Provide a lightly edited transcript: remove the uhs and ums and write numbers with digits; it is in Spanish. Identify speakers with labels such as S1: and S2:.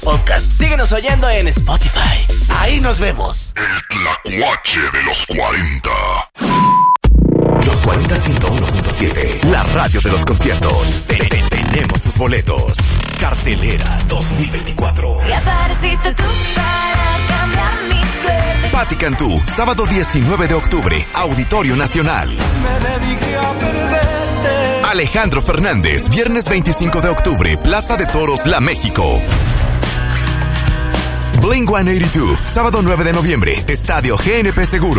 S1: podcast. Síguenos oyendo en Spotify. Ahí nos vemos.
S2: El tlacuache de los 40.
S3: Los 40 101.7. La radio de los conciertos. Tenemos tus boletos. Cartelera 2024.
S4: Y apareciste tú para cambiar mi suerte.
S3: Patti Cantú, sábado 19 de octubre, Auditorio Nacional.
S5: Me dediqué a perderte.
S3: Alejandro Fernández, viernes 25 de octubre, Plaza de Toros, La México. Blink-182, sábado 9 de noviembre, Estadio GNP Seguros.